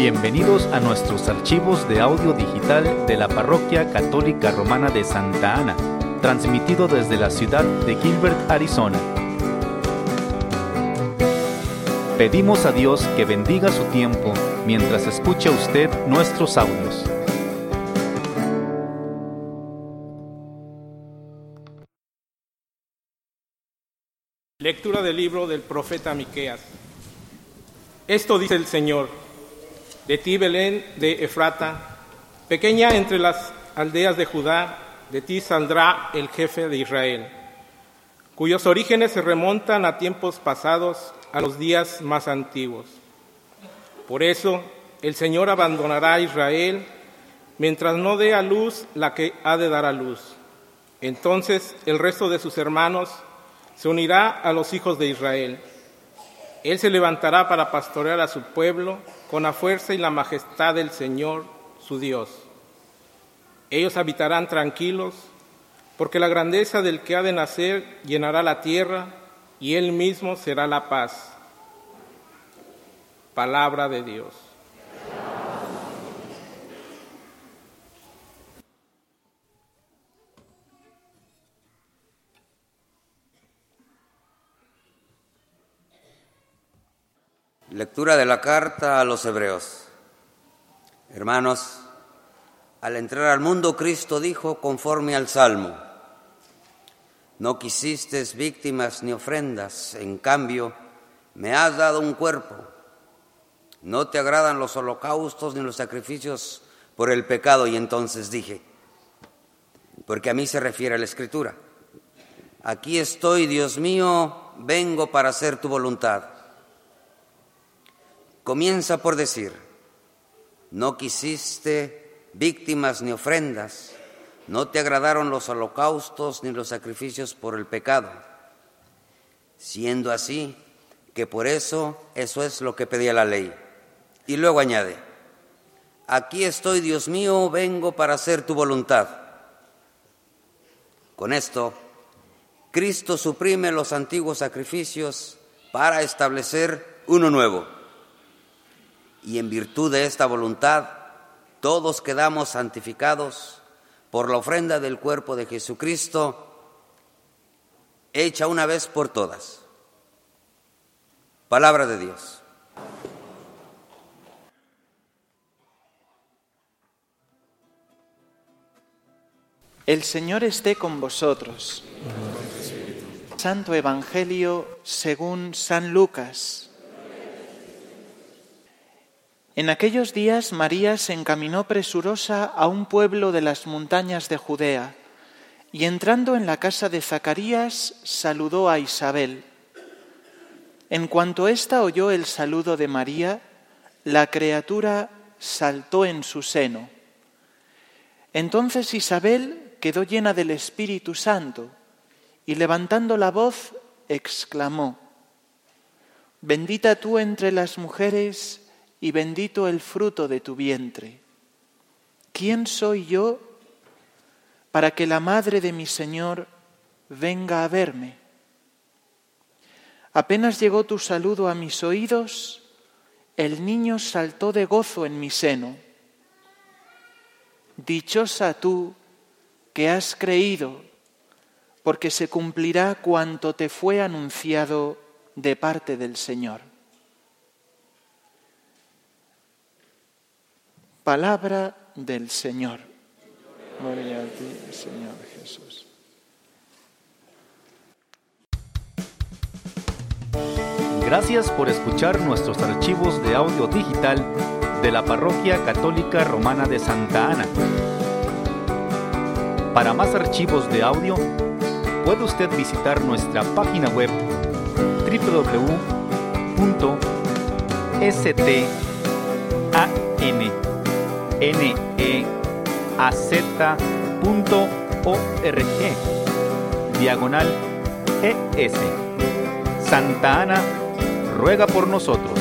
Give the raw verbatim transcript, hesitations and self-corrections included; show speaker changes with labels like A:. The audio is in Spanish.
A: Bienvenidos a nuestros archivos de audio digital de la Parroquia Católica Romana de Santa Ana, transmitido desde la ciudad de Gilbert, Arizona. Pedimos a Dios que bendiga su tiempo mientras escucha usted nuestros audios.
B: Lectura del libro del profeta Miqueas. Esto dice el Señor: de ti, Belén de Efrata, pequeña entre las aldeas de Judá, de ti saldrá el jefe de Israel, cuyos orígenes se remontan a tiempos pasados, a los días más antiguos. Por eso el Señor abandonará a Israel mientras no dé a luz la que ha de dar a luz. Entonces el resto de sus hermanos se unirá a los hijos de Israel. Él se levantará para pastorear a su pueblo con la fuerza y la majestad del Señor, su Dios. Ellos habitarán tranquilos, porque la grandeza del que ha de nacer llenará la tierra, y Él mismo será la paz. Palabra de Dios.
C: Lectura de la carta a los Hebreos. Hermanos, al entrar al mundo, Cristo dijo conforme al Salmo: no quisiste víctimas ni ofrendas, en cambio me has dado un cuerpo. No te agradan los holocaustos ni los sacrificios por el pecado. Y entonces dije, porque a mí se refiere a la Escritura: aquí estoy, Dios mío, vengo para hacer tu voluntad. Comienza por decir: no quisiste víctimas ni ofrendas, no te agradaron los holocaustos ni los sacrificios por el pecado. Siendo así, que por eso, eso es lo que pedía la ley. Y luego añade: aquí estoy, Dios mío, vengo para hacer tu voluntad. Con esto, Cristo suprime los antiguos sacrificios para establecer uno nuevo. Y en virtud de esta voluntad, todos quedamos santificados por la ofrenda del cuerpo de Jesucristo, hecha una vez por todas. Palabra de Dios.
D: El Señor esté con vosotros. Santo Evangelio según San Lucas. En aquellos días María se encaminó presurosa a un pueblo de las montañas de Judea, y entrando en la casa de Zacarías, saludó a Isabel. En cuanto ésta oyó el saludo de María, la criatura saltó en su seno. Entonces Isabel quedó llena del Espíritu Santo, y levantando la voz, exclamó: bendita tú entre las mujeres, y bendito el fruto de tu vientre. ¿Quién soy yo para que la madre de mi Señor venga a verme? Apenas llegó tu saludo a mis oídos, el niño saltó de gozo en mi seno. Dichosa tú que has creído, porque se cumplirá cuanto te fue anunciado de parte del Señor. Palabra del Señor. Gloria a ti, Señor Jesús.
A: Gracias por escuchar nuestros archivos de audio digital de la Parroquia Católica Romana de Santa Ana. Para más archivos de audio, puede usted visitar nuestra página web doble u doble u doble u punto estaneaz punto org diagonal es. Santa Ana ruega por nosotros.